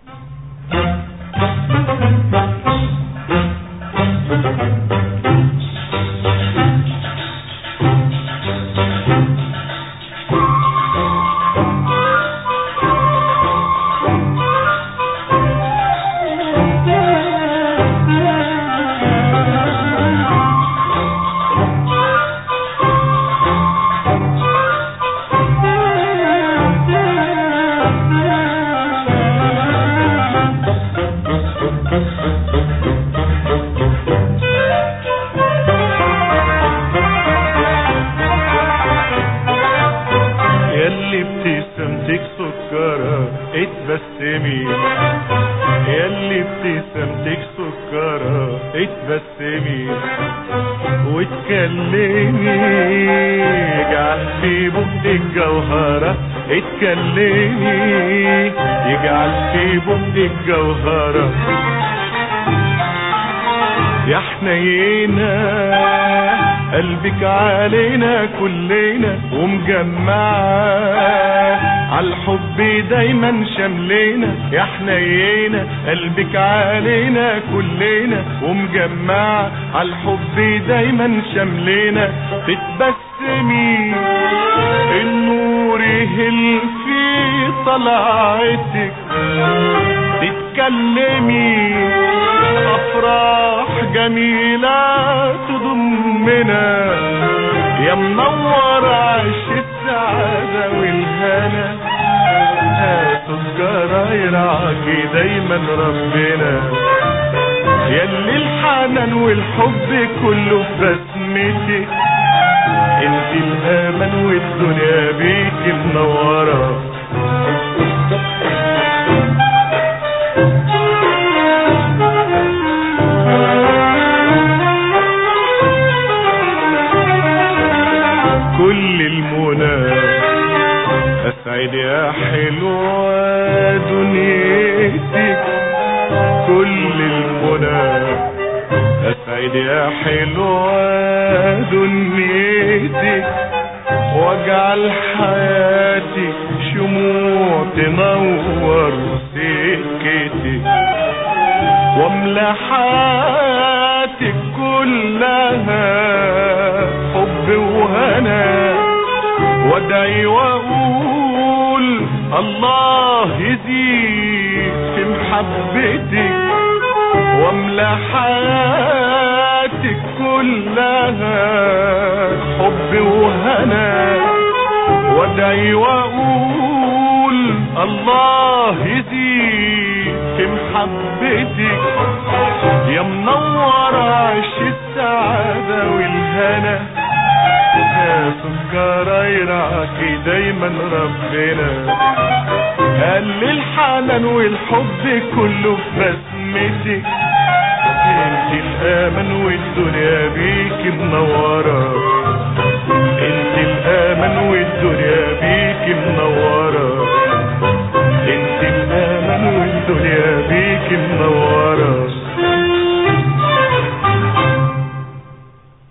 ابتسامتك سكرة اتبسمي، ياللي ابتسامتك سكرة اتبسمي واتكلمي، يجعل في بقك جوهرة اتكلمي، يجعل في بقك جوهرة يا حنينة قلبك علينا كلنا ومجمعة عالحب دايما شملينا، يا حنينة قلبك علينا كلنا ومجمعة عالحب دايما شملينا. تتبسمي النور يهل في طلعتك، تتكلمي افراح جميلة تضمنا، يا منور عش السعادة والهنا، سكرة يرعاكي دايما ربنا، ياللي الحنان والحب كله في بسمتك، انت الامل والدنيا بيكي منورة. كل المنى اسعد يا حلوة دنيتك، كل المنى اسعد يا حلوة دنيتك، واجعل حياتي شموع تنور سكتك، واملى حياتك كلها حب وهنا، وادعي واقول الله يزيد في محبتك، واملى حياتك كلها حب وهنا، وادعي واقول الله يزيد في محبتك، يا منور عش السعادة والهنا، يا سكرة يرعاكي دايما ربنا، قال الحنان والحب كله في بسمتك، انت الامل والدنيا بيكي منورة.